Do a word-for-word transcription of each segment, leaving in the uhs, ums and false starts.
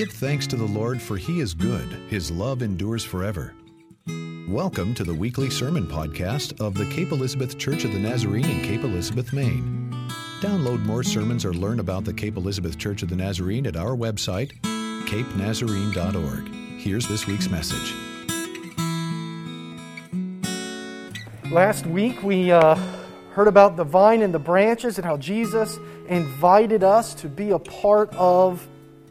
Give thanks to the Lord, for He is good. His love endures forever. Welcome to the weekly sermon podcast of the Cape Elizabeth Church of the Nazarene in Cape Elizabeth, Maine. Download more sermons or learn about the Cape Elizabeth Church of the Nazarene at our website, cape nazarene dot org. Here's this week's message. Last week we uh, heard about the vine and the branches and how Jesus invited us to be a part of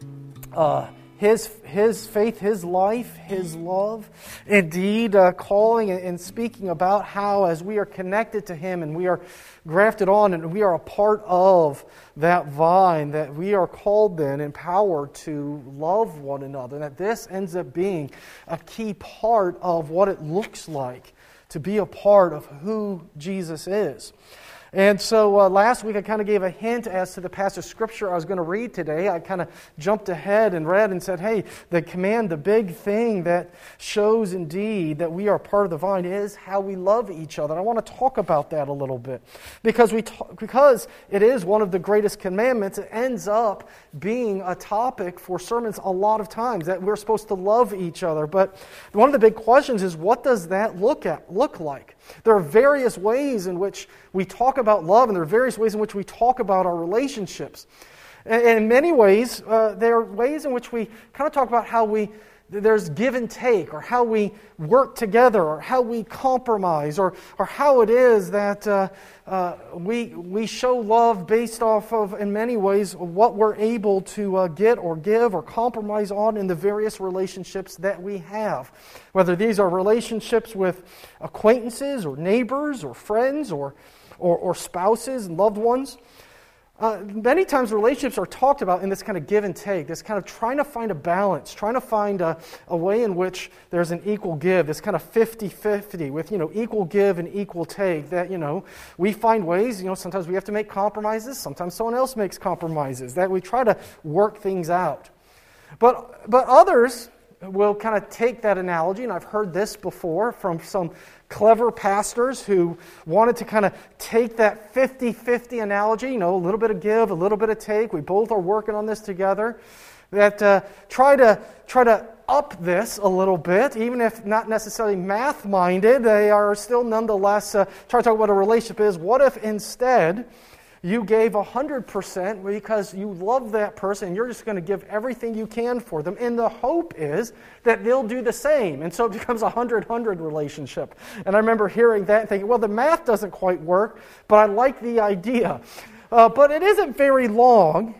uh, His His faith, His life, His love. Indeed, uh, calling and speaking about how as we are connected to Him and we are grafted on and we are a part of that vine, that we are called then, empowered to love one another. And that this ends up being a key part of what it looks like to be a part of who Jesus is. And so uh, last week I kind of gave a hint as to the passage of Scripture I was going to read today. I kind of jumped ahead and read and said, hey, the command, the big thing that shows indeed that we are part of the vine is how we love each other. And I want to talk about that a little bit. Because we talk, because it is one of the greatest commandments, it ends up being a topic for sermons a lot of times, that we're supposed to love each other. But one of the big questions is, what does that look at look like? There are various ways in which we talk about love, and there are various ways in which we talk about our relationships. And in many ways, uh, there are ways in which we kind of talk about how we there's give and take, or how we work together, or how we compromise, or or how it is that uh, uh, we we show love based off of, in many ways, what we're able to uh, get or give or compromise on in the various relationships that we have. Whether these are relationships with acquaintances, or neighbors, or friends, or or, or spouses and loved ones. Uh, many times relationships are talked about in this kind of give and take, this kind of trying to find a balance, trying to find a, a way in which there's an equal give, this kind of fifty-fifty with, you know, equal give and equal take, that, you know, we find ways, you know, sometimes we have to make compromises, sometimes someone else makes compromises, that we try to work things out. But, but others will kind of take that analogy, and I've heard this before from some clever pastors who wanted to kind of take that fifty-fifty analogy, you know, a little bit of give, a little bit of take, we both are working on this together, that uh, try to try to up this a little bit, even if not necessarily math-minded, they are still nonetheless uh, trying to talk about what a relationship is. What if instead you gave one hundred percent because you love that person and you're just going to give everything you can for them, and the hope is that they'll do the same, and so it becomes a hundred-hundred relationship. And I remember hearing that and thinking, well, the math doesn't quite work, but I like the idea. Uh, but it isn't very long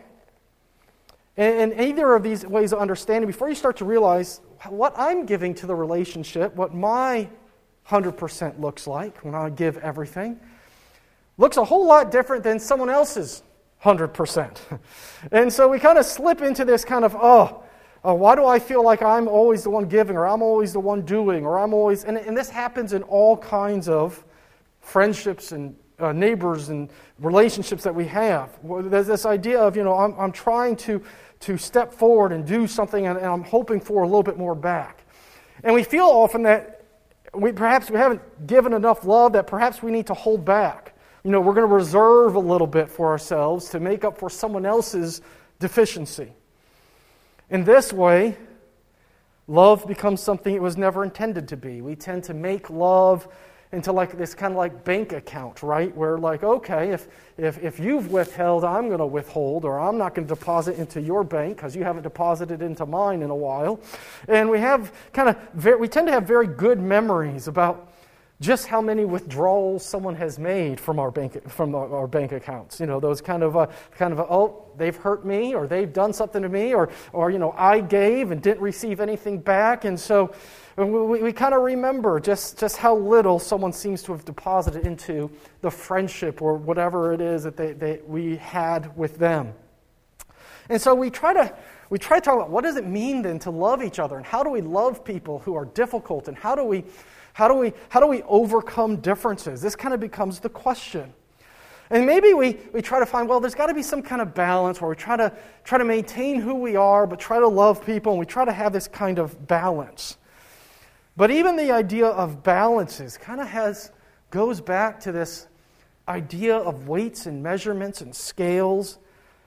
in, in either of these ways of understanding before you start to realize what I'm giving to the relationship, what my one hundred percent looks like when I give everything, looks a whole lot different than someone else's one hundred percent. And so we kind of slip into this kind of, oh, uh, why do I feel like I'm always the one giving, or I'm always the one doing, or I'm always... And, and this happens in all kinds of friendships and uh, neighbors and relationships that we have. There's this idea of, you know, I'm, I'm trying to, to step forward and do something, and, and I'm hoping for a little bit more back. And we feel often that we perhaps we haven't given enough love, that perhaps we need to hold back. You know, we're going to reserve a little bit for ourselves to make up for someone else's deficiency. In this way, love becomes something it was never intended to be. We tend to make love into like this kind of like bank account, right? Where like, okay, if if if you've withheld, I'm going to withhold, or I'm not going to deposit into your bank because you haven't deposited into mine in a while. And we have kind of very, we tend to have very good memories about just how many withdrawals someone has made from our bank from our, our bank accounts. You know, those kind of uh, kind of uh, oh, they've hurt me, or they've done something to me, or or you know, I gave and didn't receive anything back, and so we, we kind of remember just just how little someone seems to have deposited into the friendship or whatever it is that they, they we had with them. And so we try to we try to talk about what does it mean then to love each other, and how do we love people who are difficult, and how do we How do we how do we overcome differences? This kind of becomes the question. And maybe we, we try to find, well, there's got to be some kind of balance where we try to try to maintain who we are, but try to love people, and we try to have this kind of balance. But even the idea of balances kind of has goes back to this idea of weights and measurements and scales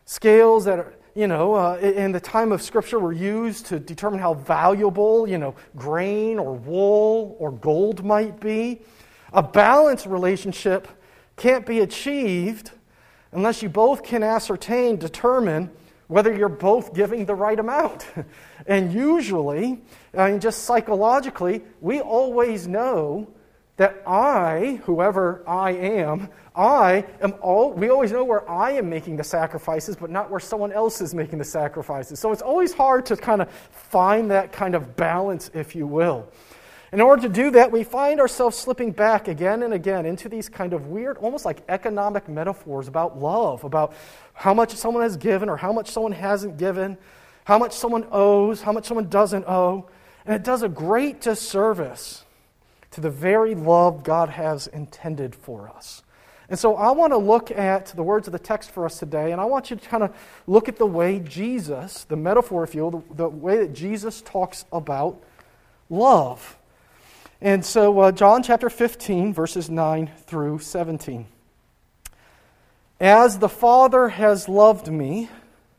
Scales that are, you know, uh, in the time of Scripture were used to determine how valuable, you know, grain or wool or gold might be. A balanced relationship can't be achieved unless you both can ascertain, determine whether you're both giving the right amount. And usually, I mean, just psychologically, we always know that I, whoever I am, I am all, we always know where I am making the sacrifices, but not where someone else is making the sacrifices. So it's always hard to kind of find that kind of balance, if you will. In order to do that, we find ourselves slipping back again and again into these kind of weird, almost like economic metaphors about love, about how much someone has given or how much someone hasn't given, how much someone owes, how much someone doesn't owe. And it does a great disservice to the very love God has intended for us. And so I want to look at the words of the text for us today, and I want you to kind of look at the way Jesus, the metaphor, if you will, the, the way that Jesus talks about love. And so uh, John chapter fifteen, verses nine through seventeen. As the Father has loved me,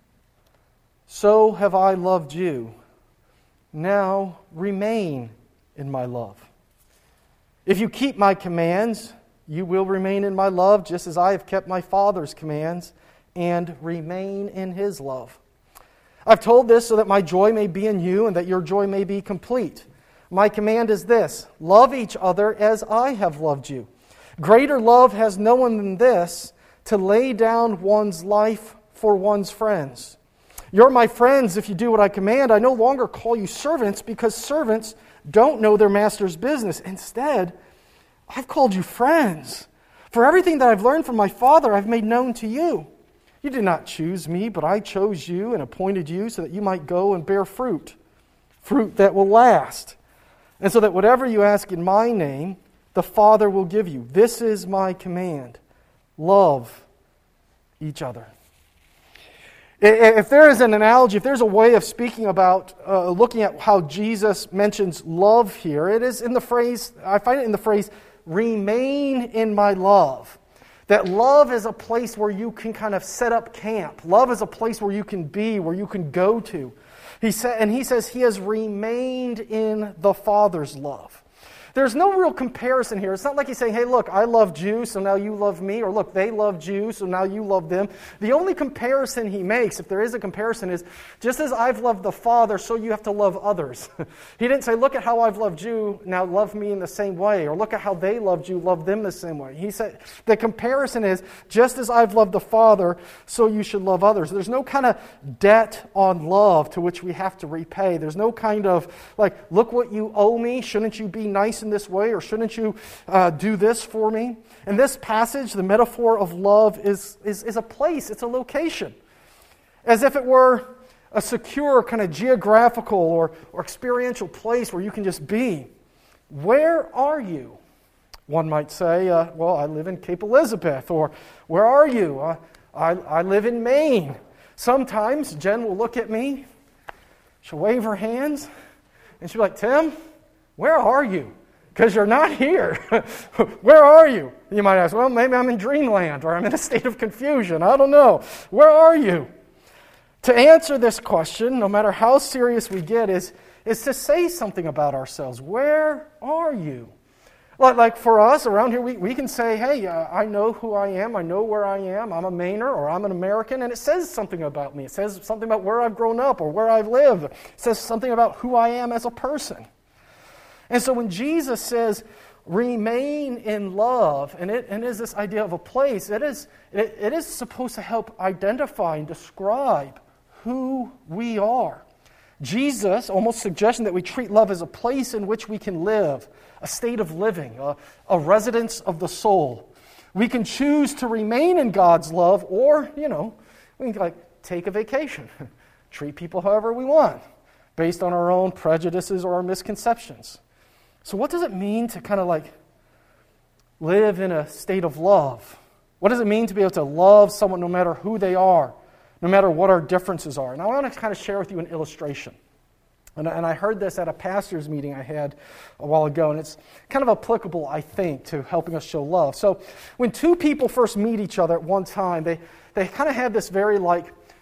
so have I loved you. Now remain in my love. If you keep my commands, you will remain in my love, just as I have kept my Father's commands and remain in His love. I've told this so that my joy may be in you and that your joy may be complete. My command is this: love each other as I have loved you. Greater love has no one than this, to lay down one's life for one's friends. You're my friends if you do what I command. I no longer call you servants, because servants don't know their master's business. Instead, I've called you friends. For everything that I've learned from my Father, I've made known to you. You did not choose me, but I chose you and appointed you so that you might go and bear fruit, fruit that will last. And so that whatever you ask in my name, the Father will give you. This is my command: love each other. If there is an analogy, if there's a way of speaking about, uh, looking at how Jesus mentions love here, it is in the phrase, I find it in the phrase, remain in my love. That love is a place where you can kind of set up camp. Love is a place where you can be, where you can go to. He said, and he says he has remained in the Father's love. There's no real comparison here. It's not like he's saying, hey, look, I loved you, so now you love me. Or look, they loved you, so now you love them. The only comparison he makes, if there is a comparison, is just as I've loved the Father, so you have to love others. He didn't say, look at how I've loved you, now love me in the same way. Or look at how they loved you, love them the same way. He said the comparison is, just as I've loved the Father, so you should love others. There's no kind of debt on love to which we have to repay. There's no kind of, like, look what you owe me, shouldn't you be nice in this way, or shouldn't you uh, do this for me? In this passage, the metaphor of love is, is, is a place, it's a location. As if it were a secure kind of geographical or, or experiential place where you can just be. Where are you? One might say, uh, well, I live in Cape Elizabeth, or where are you? Uh, I, I live in Maine. Sometimes Jen will look at me, she'll wave her hands, and she'll be like, Tim, where are you? Because you're not here. Where are you? You might ask, well, maybe I'm in dreamland, or I'm in a state of confusion. I don't know. Where are you? To answer this question, no matter how serious we get, is, is to say something about ourselves. Where are you? Like, like for us around here, we, we can say, hey, uh, I know who I am. I know where I am. I'm a Mainer, or I'm an American, and it says something about me. It says something about where I've grown up or where I've lived. It says something about who I am as a person. And so when Jesus says, remain in love, and it, and it is this idea of a place, it is, it, it is supposed to help identify and describe who we are. Jesus almost suggesting that we treat love as a place in which we can live, a state of living, a, a residence of the soul. We can choose to remain in God's love, or, you know, we can like take a vacation, treat people however we want, based on our own prejudices or our misconceptions. So what does it mean to kind of like live in a state of love? What does it mean to be able to love someone no matter who they are, no matter what our differences are? And I want to kind of share with you an illustration. And, and I heard this at a pastor's meeting I had a while ago, and it's kind of applicable, I think, to helping us show love. So when two people first meet each other at one time, they, they kind of have this very like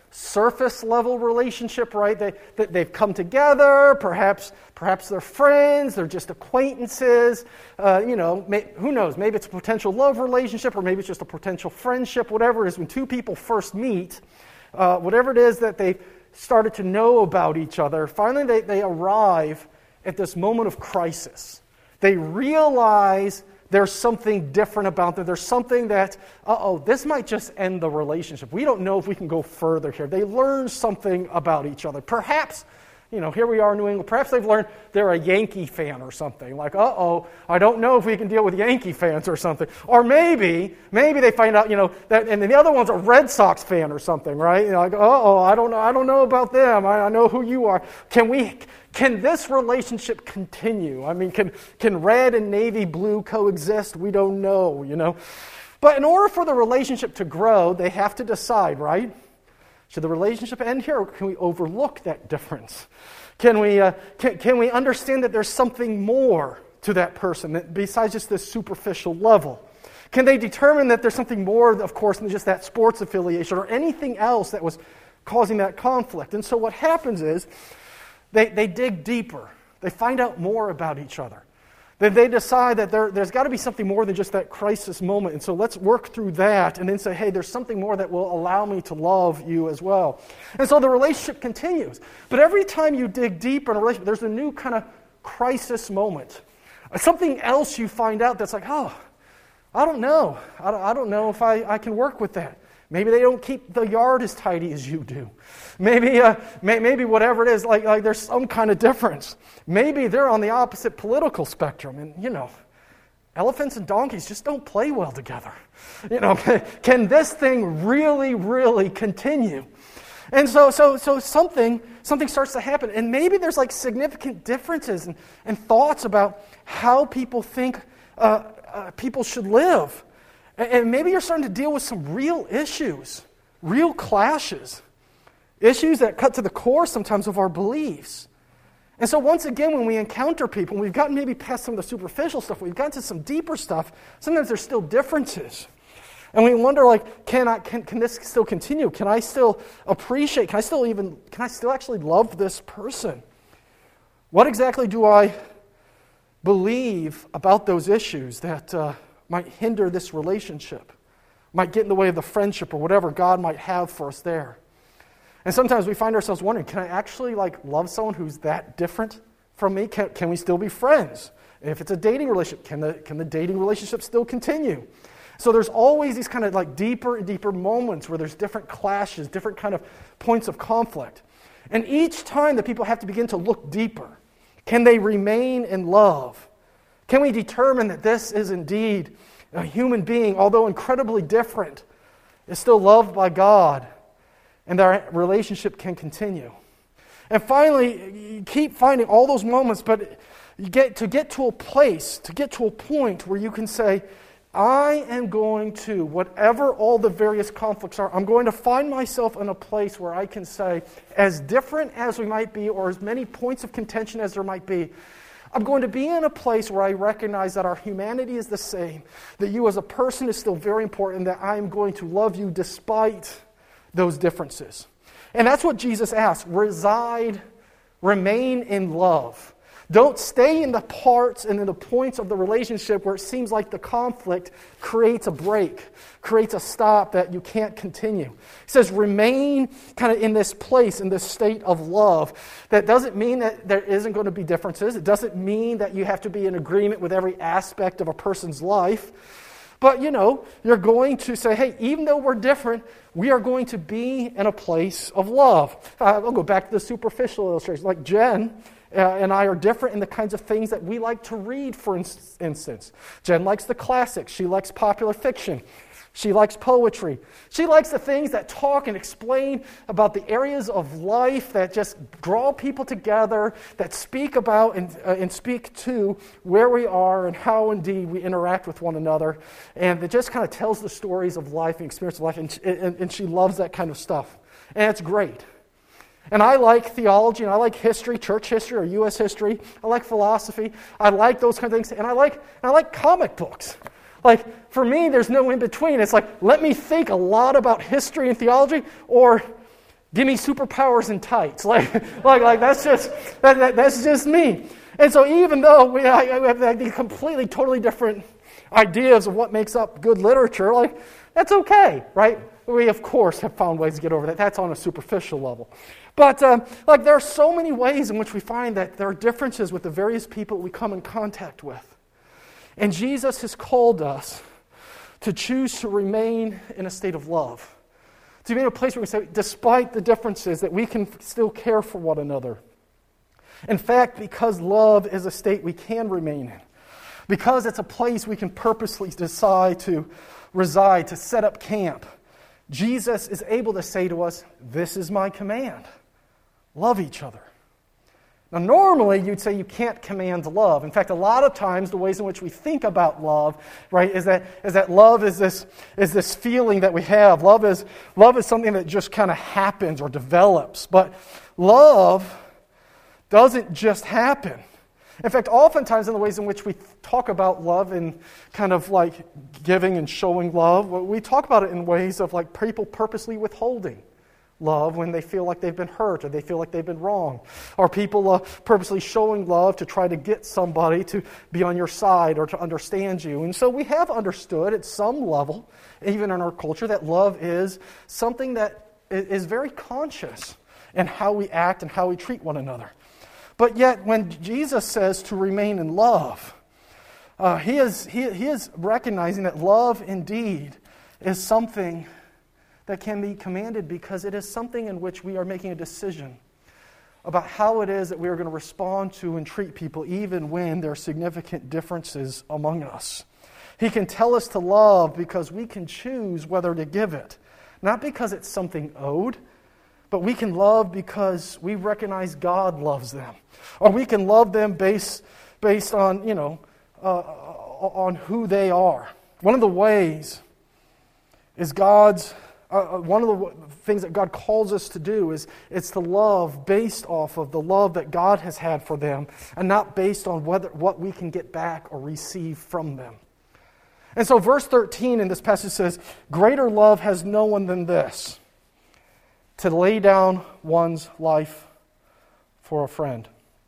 surface level relationship, right? They, they, they've come together, perhaps perhaps they're friends, they're just acquaintances, uh, you know, may, who knows, maybe it's a potential love relationship or maybe it's just a potential friendship, whatever it is. When two people first meet, uh, whatever it is that they've started to know about each other, finally they, they arrive at this moment of crisis. They realize there's something different about them. There's something that, uh-oh, this might just end the relationship. We don't know if we can go further here. They learn something about each other. Perhaps, you know, here we are in New England. Perhaps they've learned they're a Yankee fan or something. Like, uh-oh, I don't know if we can deal with Yankee fans or something. Or maybe, maybe they find out, you know, that, and then the other one's a Red Sox fan or something, right? You know, like, uh-oh, I don't know, I don't know about them. I, I know who you are. Can we... Can this relationship continue? I mean, can can red and navy blue coexist? We don't know, you know. But in order for the relationship to grow, they have to decide, right? Should the relationship end here, or can we overlook that difference? Can we uh, can, can we understand that there's something more to that person that, besides just this superficial level? Can they determine that there's something more, of course, than just that sports affiliation or anything else that was causing that conflict? And so what happens is, They they dig deeper. They find out more about each other. They, they decide that there, there's got to be something more than just that crisis moment. And so let's work through that and then say, hey, there's something more that will allow me to love you as well. And so the relationship continues. But every time you dig deeper in a relationship, there's a new kind of crisis moment. Something else you find out that's like, oh, I don't know. I don't, I don't know if I, I can work with that. Maybe they don't keep the yard as tidy as you do. Maybe uh, may, maybe whatever it is, like, like there's some kind of difference. Maybe they're on the opposite political spectrum. And, you know, elephants and donkeys just don't play well together. You know, can, can this thing really, really continue? And so so so something something starts to happen. And maybe there's like significant differences and, and thoughts about how people think uh, uh, people should live. And maybe you're starting to deal with some real issues, real clashes, issues that cut to the core sometimes of our beliefs. And so once again, when we encounter people, we've gotten maybe past some of the superficial stuff, we've gotten to some deeper stuff, sometimes there's still differences. And we wonder, like, can I can, can this still continue? Can I still appreciate, can I still even, can I still actually love this person? What exactly do I believe about those issues that uh, might hinder this relationship, might get in the way of the friendship or whatever God might have for us there? And sometimes we find ourselves wondering, can I actually like love someone who's that different from me? Can, can we still be friends? If it's a dating relationship, can the, can the dating relationship still continue? So there's always these kind of like deeper and deeper moments where there's different clashes, different kind of points of conflict. And each time the people have to begin to look deeper. Can they remain in love? Can we determine that this is indeed a human being, although incredibly different, is still loved by God, and their relationship can continue? And finally, you keep finding all those moments, but you get to get to a place, to get to a point where you can say, I am going to, whatever all the various conflicts are, I'm going to find myself in a place where I can say, as different as we might be, or as many points of contention as there might be, I'm going to be in a place where I recognize that our humanity is the same, that you as a person is still very important, that I am going to love you despite those differences. And that's what Jesus asks. Reside, remain in love. Don't stay in the parts and in the points of the relationship where it seems like the conflict creates a break, creates a stop that you can't continue. He says remain kind of in this place, in this state of love. That doesn't mean that there isn't going to be differences. It doesn't mean that you have to be in agreement with every aspect of a person's life. But, you know, you're going to say, hey, even though we're different, we are going to be in a place of love. Uh, I'll go back to the superficial illustration. Like Jen Uh, and I are different in the kinds of things that we like to read, for in- instance. Jen likes the classics. She likes popular fiction. She likes poetry. She likes the things that talk and explain about the areas of life that just draw people together, that speak about and, uh, and speak to where we are and how indeed we interact with one another. And it just kind of tells the stories of life and experience of life. And, and, and she loves that kind of stuff. And it's great. And I like theology, and I like history, church history or U S history. I like philosophy. I like those kind of things. And I like and I like comic books. Like, for me, there's no in-between. It's like, let me think a lot about history and theology, or give me superpowers and tights. Like, like, like that's just that, that, that's just me. And so even though we, I, I have these completely, totally different ideas of what makes up good literature, like, that's okay, right? We, of course, have found ways to get over that. That's on a superficial level. But, um, like, there are so many ways in which we find that there are differences with the various people we come in contact with. And Jesus has called us to choose to remain in a state of love. To be in a place where we say, despite the differences, that we can still care for one another. In fact, because love is a state we can remain in, because it's a place we can purposely decide to reside, to set up camp, Jesus is able to say to us, this is my command. Love each other. Now, normally you'd say you can't command love. In fact, a lot of times the ways in which we think about love, right, is that is that love is this is this feeling that we have. Love is love is something that just kind of happens or develops. But love doesn't just happen. In fact, oftentimes in the ways in which we talk about love and kind of like giving and showing love, we talk about it in ways of like people purposely withholding love when they feel like they've been hurt or they feel like they've been wrong. Or people uh, purposely showing love to try to get somebody to be on your side or to understand you. And so we have understood at some level, even in our culture, that love is something that is very conscious in how we act and how we treat one another. But yet when Jesus says to remain in love, uh, he is he, he is recognizing that love indeed is something that can be commanded because it is something in which we are making a decision about how it is that we are going to respond to and treat people even when there are significant differences among us. He can tell us to love because we can choose whether to give it. Not because it's something owed, but we can love because we recognize God loves them. Or we can love them based, based on, you know, uh, on who they are. One of the ways is God's Uh, one of the things that God calls us to do is it's to love based off of the love that God has had for them and not based on whether what we can get back or receive from them. And so verse thirteen in this passage says, greater love has no one than this, to lay down one's life for a friend.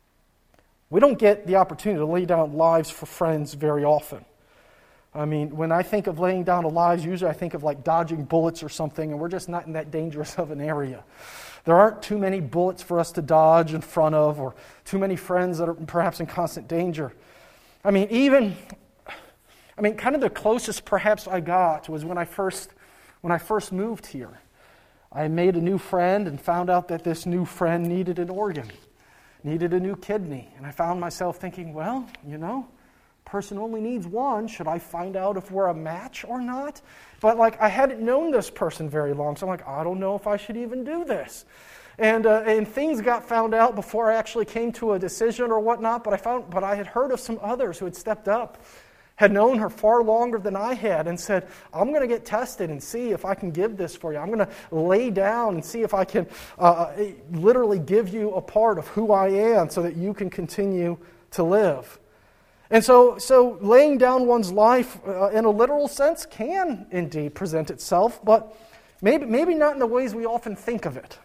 We don't get the opportunity to lay down lives for friends very often. I mean, when I think of laying down our lives, usually I think of like dodging bullets or something, and we're just not in that dangerous of an area. There aren't too many bullets for us to dodge in front of, or too many friends that are perhaps in constant danger. I mean, even, I mean, kind of the closest perhaps I got was when I first, when I first moved here. I made a new friend and found out that this new friend needed an organ, needed a new kidney. And I found myself thinking, well, you know, person only needs one. Should I find out if we're a match or not? But like I hadn't known this person very long, so I'm like, I don't know if I should even do this. And uh, and things got found out before I actually came to a decision or whatnot. But I found, but I had heard of some others who had stepped up, had known her far longer than I had, and said, I'm going to get tested and see if I can give this for you. I'm going to lay down and see if I can uh, literally give you a part of who I am so that you can continue to live. And so, so laying down one's life uh, in a literal sense can indeed present itself, but maybe, maybe not in the ways we often think of it.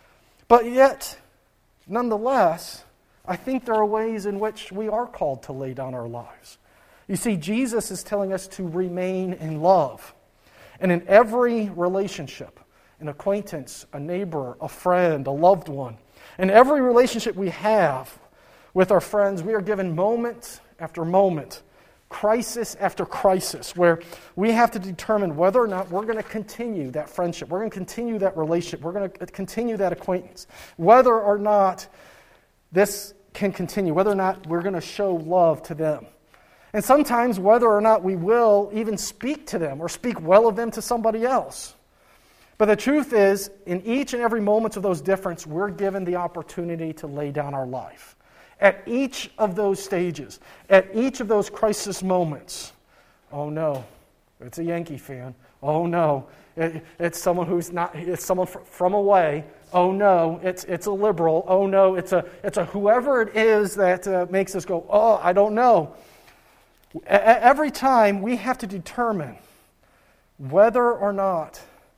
But yet, nonetheless, I think there are ways in which we are called to lay down our lives. You see, Jesus is telling us to remain in love. And in every relationship, an acquaintance, a neighbor, a friend, a loved one, in every relationship we have with our friends, we are given moments after moment, crisis after crisis, where we have to determine whether or not we're going to continue that friendship, we're going to continue that relationship, we're going to continue that acquaintance, whether or not this can continue, whether or not we're going to show love to them. And sometimes whether or not we will even speak to them or speak well of them to somebody else. But the truth is, in each and every moment of those differences, we're given the opportunity to lay down our life. At each of those stages, at each of those crisis moments, oh no, it's a Yankee fan. Oh no, it, it's someone who's not. It's someone fr- from away. Oh no, it's it's a liberal. Oh no, it's a it's a whoever it is that uh, makes us go, oh, I don't know. A- every time we have to determine whether or not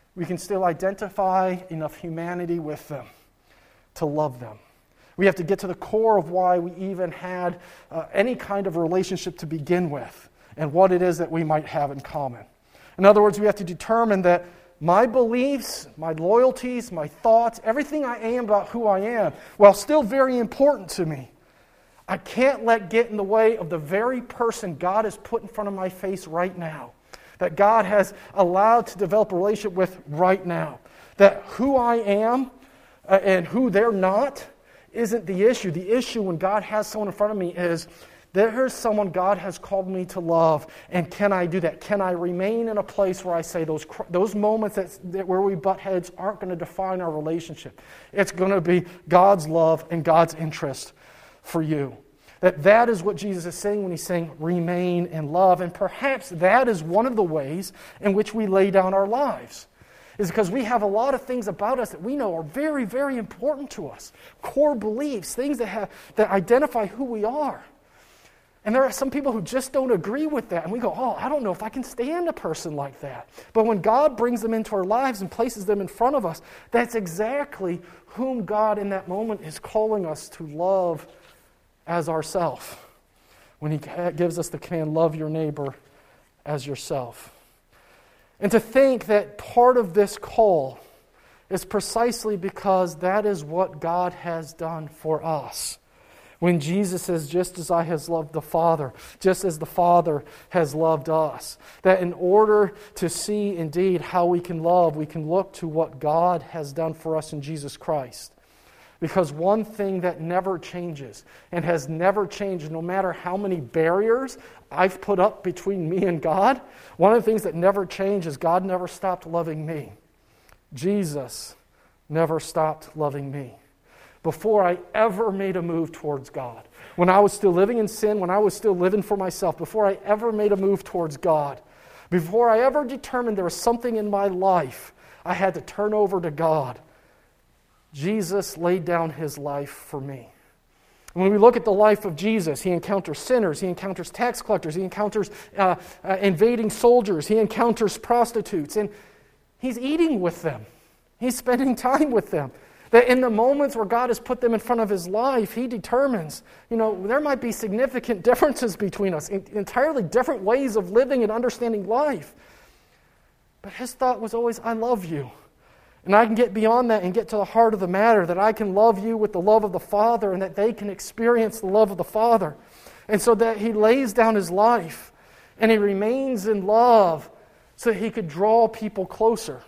we can still identify enough humanity with them to love them. We have to get to the core of why we even had uh, any kind of relationship to begin with and what it is that we might have in common. In other words, we have to determine that my beliefs, my loyalties, my thoughts, everything I am about who I am, while still very important to me, I can't let get in the way of the very person God has put in front of my face right now, that God has allowed to develop a relationship with right now. That who I am uh, and who they're not isn't the issue. The issue when God has someone in front of me is, there's someone God has called me to love, and can I do that? Can I remain in a place where I say those those moments that, that where we butt heads aren't going to define our relationship? It's going to be God's love and God's interest for you. That that is what Jesus is saying when he's saying remain in love, and perhaps that is one of the ways in which we lay down our lives. Is because we have a lot of things about us that we know are very, very important to us. Core beliefs, things that have that identify who we are. And there are some people who just don't agree with that. And we go, oh, I don't know if I can stand a person like that. But when God brings them into our lives and places them in front of us, that's exactly whom God in that moment is calling us to love as ourself. When he gives us the command, love your neighbor as yourself. And to think that part of this call is precisely because that is what God has done for us. When Jesus says, just as I has loved the Father, just as the Father has loved us. That in order to see indeed how we can love, we can look to what God has done for us in Jesus Christ. Because one thing that never changes and has never changed, no matter how many barriers I've put up between me and God, one of the things that never changed is God never stopped loving me. Jesus never stopped loving me. Before I ever made a move towards God, when I was still living in sin, when I was still living for myself, before I ever made a move towards God, before I ever determined there was something in my life I had to turn over to God, Jesus laid down his life for me. And when we look at the life of Jesus, he encounters sinners, he encounters tax collectors, he encounters uh, uh, invading soldiers, he encounters prostitutes, and he's eating with them. He's spending time with them. That in the moments where God has put them in front of his life, he determines, you know, there might be significant differences between us, entirely different ways of living and understanding life. But his thought was always, I love you. And I can get beyond that and get to the heart of the matter, that I can love you with the love of the Father and that they can experience the love of the Father. And so that he lays down his life and he remains in love so that he could draw people closer.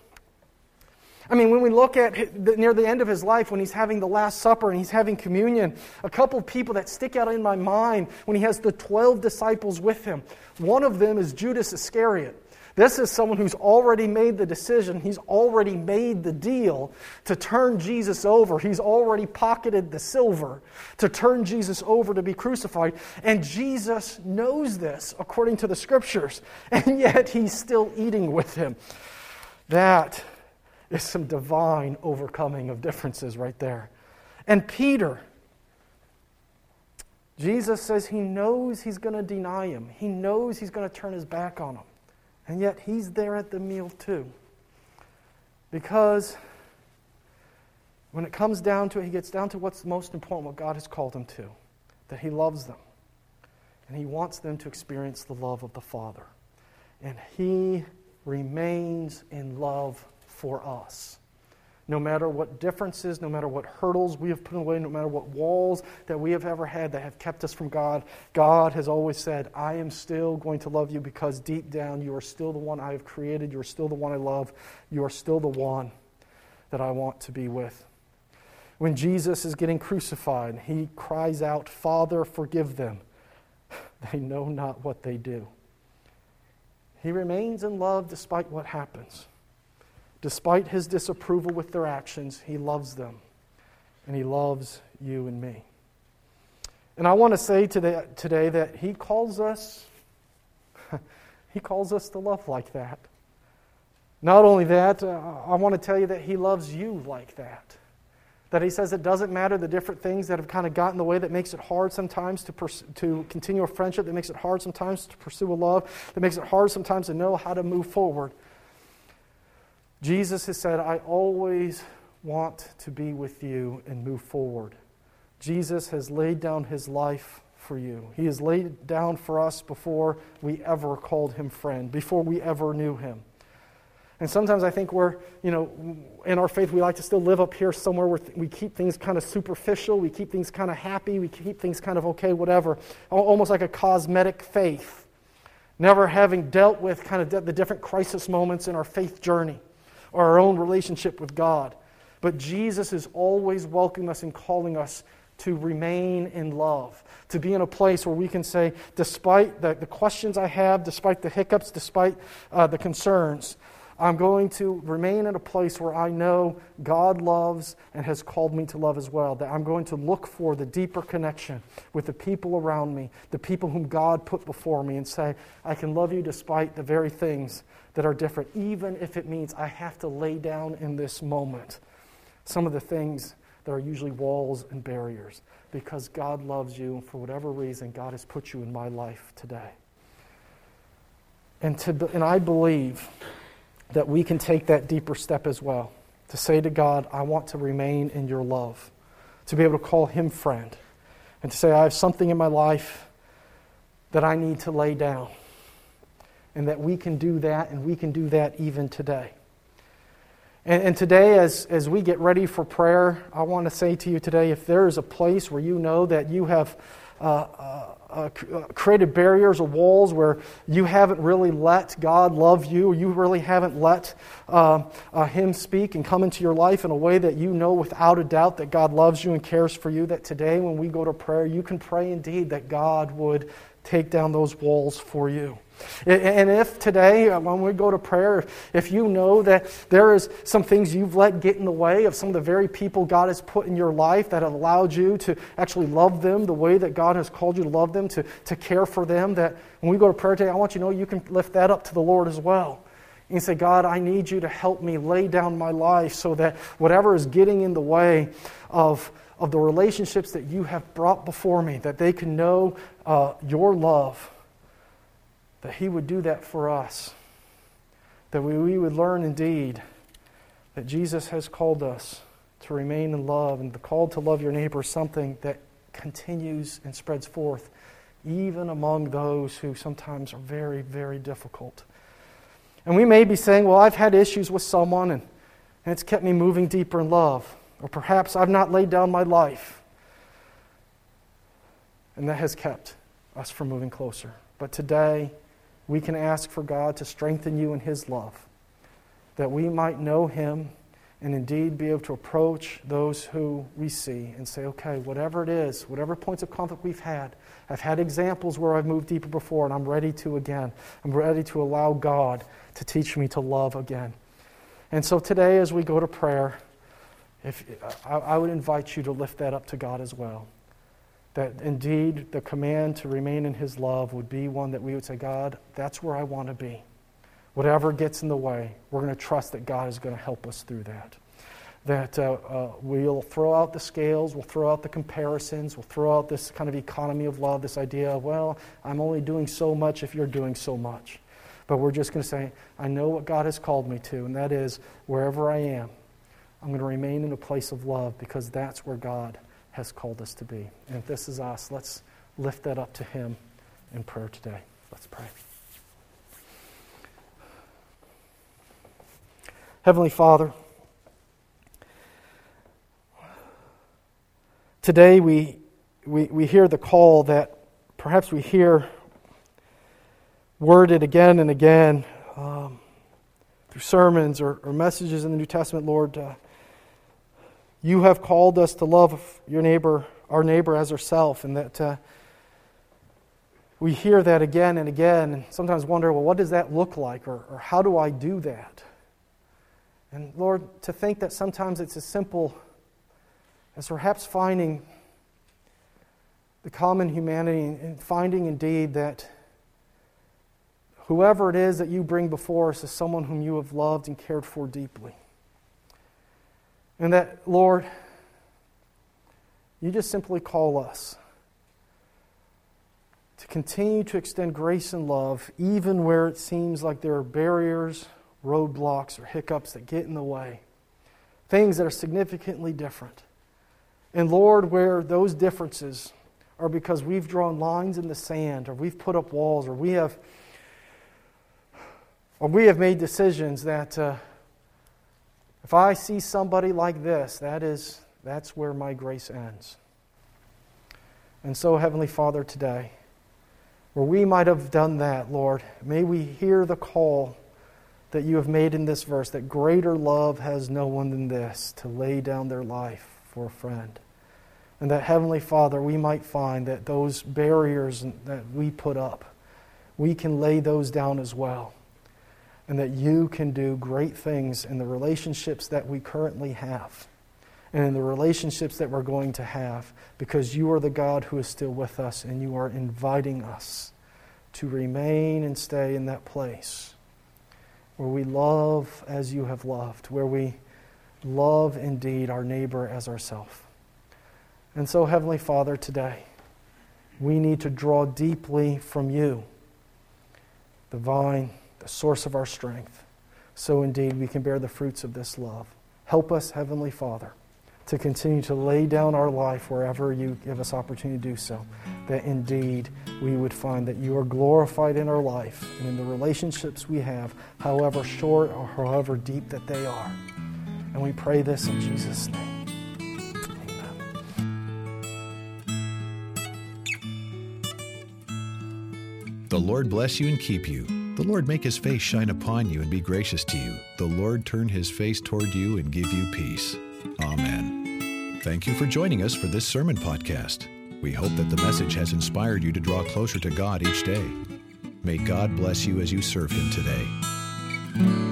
I mean, when we look at near the end of his life, when he's having the Last Supper and he's having communion, a couple of people that stick out in my mind when he has the twelve disciples with him. One of them is Judas Iscariot. This is someone who's already made the decision. He's already made the deal to turn Jesus over. He's already pocketed the silver to turn Jesus over to be crucified. And Jesus knows this according to the Scriptures. And yet he's still eating with him. That is some divine overcoming of differences right there. And Peter, Jesus says he knows he's going to deny him. He knows he's going to turn his back on him. And yet he's there at the meal too. Because when it comes down to it, he gets down to what's most important, what God has called him to. That he loves them. And he wants them to experience the love of the Father. And he remains in love for us. No matter what differences, no matter what hurdles we have put away, no matter what walls that we have ever had that have kept us from God, God has always said, I am still going to love you because deep down you are still the one I have created, you are still the one I love, you are still the one that I want to be with. When Jesus is getting crucified, he cries out, Father, forgive them. They know not what they do. He remains in love despite what happens. Despite his disapproval with their actions, he loves them. And he loves you and me. And I want to say today, today that he calls us, he calls us to love like that. Not only that, uh, I want to tell you that he loves you like that. That he says it doesn't matter the different things that have kind of gotten in the way that makes it hard sometimes to pers- to continue a friendship, that makes it hard sometimes to pursue a love, that makes it hard sometimes to know how to move forward. Jesus has said, I always want to be with you and move forward. Jesus has laid down his life for you. He has laid it down for us before we ever called him friend, before we ever knew him. And sometimes I think we're, you know, in our faith, we like to still live up here somewhere where we keep things kind of superficial, we keep things kind of happy, we keep things kind of okay, whatever. Almost like a cosmetic faith. Never having dealt with kind of the different crisis moments in our faith journey or our own relationship with God. But Jesus is always welcoming us and calling us to remain in love, to be in a place where we can say, despite the, the questions I have, despite the hiccups, despite uh, the concerns, I'm going to remain in a place where I know God loves and has called me to love as well. That I'm going to look for the deeper connection with the people around me, the people whom God put before me, and say, I can love you despite the very things that are different, even if it means I have to lay down in this moment some of the things that are usually walls and barriers, because God loves you, and for whatever reason, God has put you in my life today. And to and I believe that we can take that deeper step as well, to say to God, I want to remain in your love, to be able to call him friend, and to say, I have something in my life that I need to lay down, and that we can do that, and we can do that even today. And, and today, as, as we get ready for prayer, I want to say to you today, if there is a place where you know that you have uh, uh, uh, created barriers or walls where you haven't really let God love you, or you really haven't let uh, uh, him speak and come into your life in a way that you know without a doubt that God loves you and cares for you, that today when we go to prayer, you can pray indeed that God would take down those walls for you. And if today, when we go to prayer, if you know that there is some things you've let get in the way of some of the very people God has put in your life that have allowed you to actually love them the way that God has called you to love them, to, to care for them, that when we go to prayer today, I want you to know you can lift that up to the Lord as well. And you say, God, I need you to help me lay down my life so that whatever is getting in the way of of the relationships that you have brought before me, that they can know uh, your love, that he would do that for us, that we, we would learn indeed that Jesus has called us to remain in love, and the call to love your neighbor is something that continues and spreads forth even among those who sometimes are very, very difficult. And we may be saying, well, I've had issues with someone and, and it's kept me moving deeper in love. Or perhaps I've not laid down my life, and that has kept us from moving closer. But today, we can ask for God to strengthen you in his love, that we might know him and indeed be able to approach those who we see and say, okay, whatever it is, whatever points of conflict we've had, I've had examples where I've moved deeper before, and I'm ready to again. I'm ready to allow God to teach me to love again. And so today, as we go to prayer, If I, I would invite you to lift that up to God as well. That indeed the command to remain in his love would be one that we would say, God, that's where I want to be. Whatever gets in the way, we're going to trust that God is going to help us through that. That uh, uh, we'll throw out the scales, we'll throw out the comparisons, we'll throw out this kind of economy of love, this idea of, well, I'm only doing so much if you're doing so much. But we're just going to say, I know what God has called me to, and that is wherever I am, I'm going to remain in a place of love because that's where God has called us to be. And if this is us, let's lift that up to him in prayer today. Let's pray. Heavenly Father, today we, we, we hear the call that perhaps we hear worded again and again um, through sermons or, or messages in the New Testament, Lord. Uh, You have called us to love your neighbor, our neighbor as ourselves, and that uh, we hear that again and again, and sometimes wonder, well, what does that look like, or, or how do I do that? And Lord, to think that sometimes it's as simple as perhaps finding the common humanity and finding indeed that whoever it is that you bring before us is someone whom you have loved and cared for deeply. And that, Lord, you just simply call us to continue to extend grace and love even where it seems like there are barriers roadblocks or hiccups that get in the way, things that are significantly different. And Lord, where those differences are because we've drawn lines in the sand, or we've put up walls, or we have, or we have made decisions that uh, if I see somebody like this, that is, that's where my grace ends. And so, Heavenly Father, today, where we might have done that, Lord, may we hear the call that you have made in this verse, that greater love has no one than this, to lay down their life for a friend. And that, Heavenly Father, we might find that those barriers that we put up, we can lay those down as well. And that you can do great things in the relationships that we currently have, and in the relationships that we're going to have, because you are the God who is still with us, and you are inviting us to remain and stay in that place where we love as you have loved, where we love indeed our neighbor as ourselves. And so, Heavenly Father, today, we need to draw deeply from you, the vine, the source of our strength, so indeed we can bear the fruits of this love. Help us, Heavenly Father, to continue to lay down our life wherever you give us opportunity to do so, that indeed we would find that you are glorified in our life and in the relationships we have, however short or however deep that they are. And we pray this in Jesus' name. Amen. The Lord bless you and keep you. The Lord make his face shine upon you and be gracious to you. The Lord turn his face toward you and give you peace. Amen. Thank you for joining us for this sermon podcast. We hope that the message has inspired you to draw closer to God each day. May God bless you as you serve him today.